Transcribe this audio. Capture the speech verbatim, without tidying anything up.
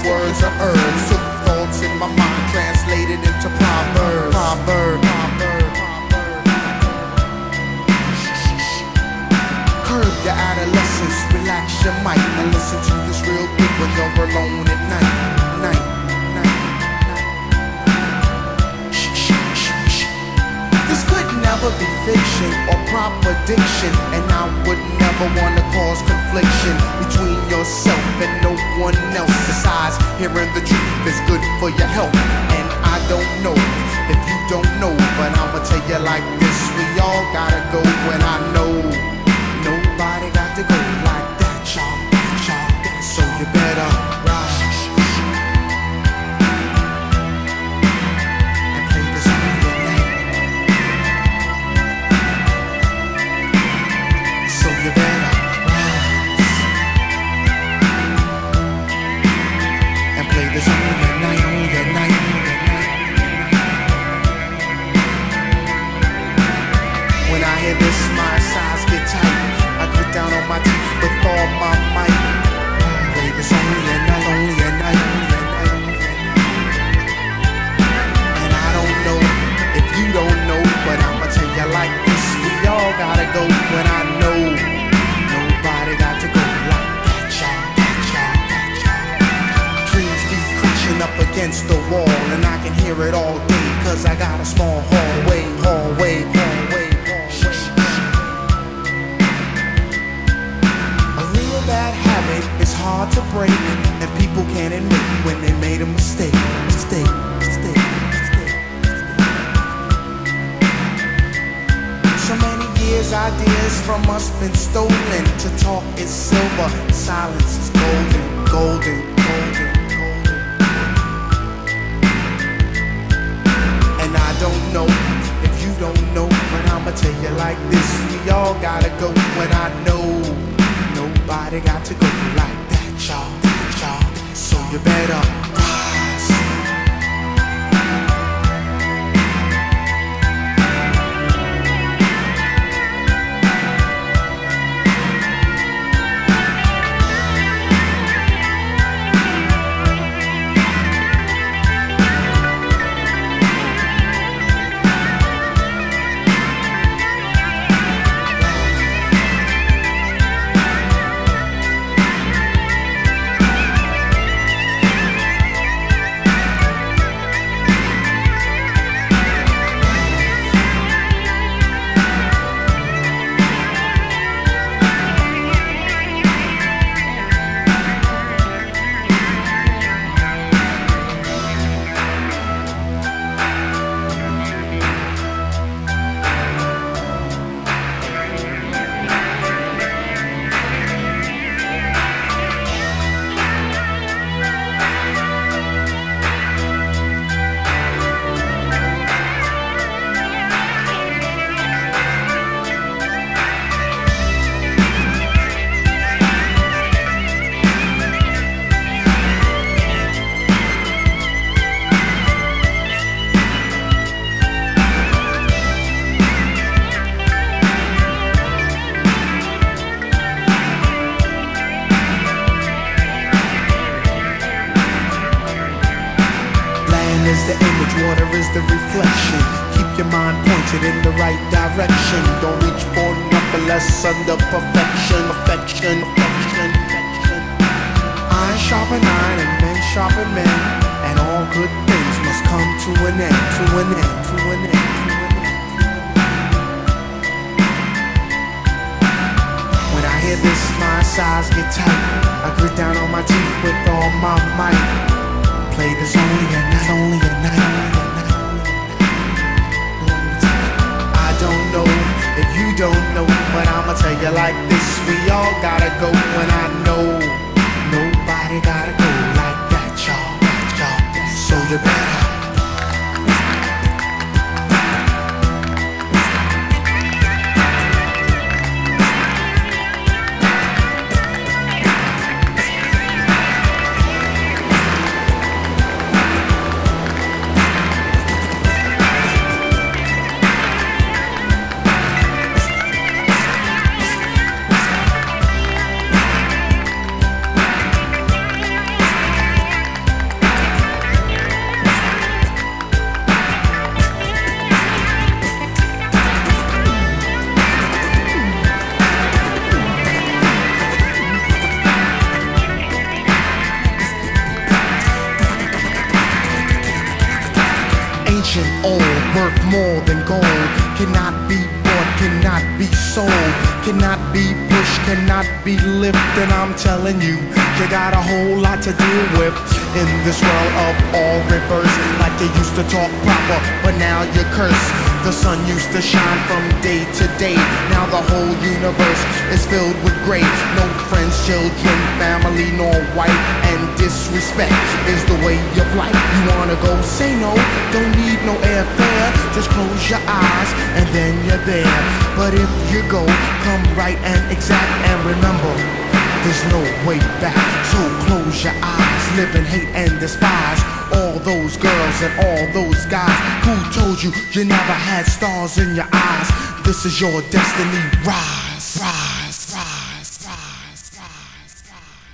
words are herbs. Took thoughts in my mind, translated into proverbs. Proverb, proverb, proverb. Curb your adolescence, relax your mic, and listen to this real good when you're alone at night. Night, night, night. This could never be fiction or proper diction, and I would never want to cause confliction between yourself and no one else. Besides, hearing the truth is good for your health, and I don't know if you don't know, but I'ma tell you like this: we all gotta go when I know nobody got to go like that, y'all, y'all. So you better rise. You better rise and play this on your night, on your night, on your night. When I hear this, my sides get tight. I get down on my teeth with all my might. Play this on your night, on your night, on your night. And I don't know if you don't know, but I'ma tell you like this: we all gotta go when I know. Nobody got to go like that, y'all, that, y'all, that, y'all. Dreams be crashing up against the wall, and I can hear it all day, cause I got a small hallway, hallway, hallway, hallway. A real bad habit is hard to break, and people can't admit when they made a mistake, mistake, mistake, mistake. So many years, ideas from us been stolen. To talk is silver, silence is golden, golden, golden, golden. And I don't know if you don't know, but I'ma tell you like this: we all gotta go when I know nobody got to go like that, y'all, that, y'all. So you better rise. Is the image, water is the reflection. Keep your mind pointed in the right direction. Don't reach for nothing less under perfection. Perfection, perfection, perfection. Iron sharpen iron and men sharpen men, and all good things must come to an end, to an end, to an end, to an end. When I hear this, my sides get tight. I grit down on my teeth with all my might. Play this only at night, only at night, only at night. I don't know if you don't know, but I'ma tell you like this: we all gotta go when I know nobody gotta go like that, y'all, that, y'all. So you better. more than gold. Cannot be bought, cannot be sold, cannot be pushed, cannot be lifted. I'm telling you, you got a whole lot to deal with in this world of all reverse. Like they used to talk proper, but now you're cursed. The sun used to shine from day to day. Now the whole universe is filled with gray. No friends, children, family, nor white. And disrespect is the way of life. You wanna go, say no, don't need no airfare. Just close your eyes and then you're there. But if you go, come right and exact. And remember, there's no way back. So close your eyes, live in hate and despise all those girls and all those guys who told you you never had stars in your eyes. This is your destiny. Rise, rise, rise, rise, rise, rise.